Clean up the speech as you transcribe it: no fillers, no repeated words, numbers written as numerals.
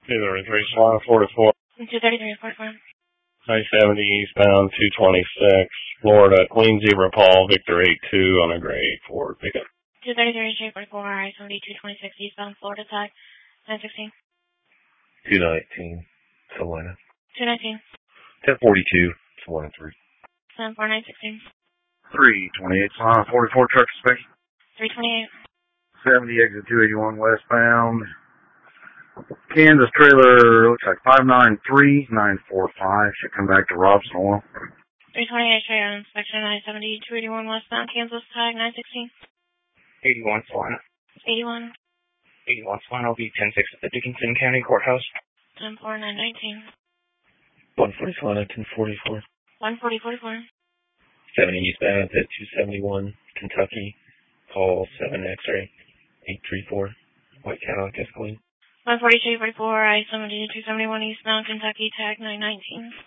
233, Solana 44. 233, 44. I-70 eastbound 226, Florida, Queen Zebra Paul, Victor 82 on a gray Ford pickup. 233, J44, I-70 226 eastbound Florida tag 916. 219, Solana. 219. 1042, Solana 3. 74916. 328, Solana 44, truck inspection. 328. 70, exit 281 westbound. Kansas trailer, looks like 593945. Should come back to Robson Oil. 328, trailer inspection, I-70 281 westbound Kansas tag 916. 81, Solana. 81. 81, Solana will be 106 at the Dickinson County Courthouse. 14919. 140, Solana 1044. 140, 44. 70 eastbound at 271, Kentucky. Call 7 X-ray 834, White Cadillac Escalade. 142, 44, I-70 271 eastbound Kentucky tag 919.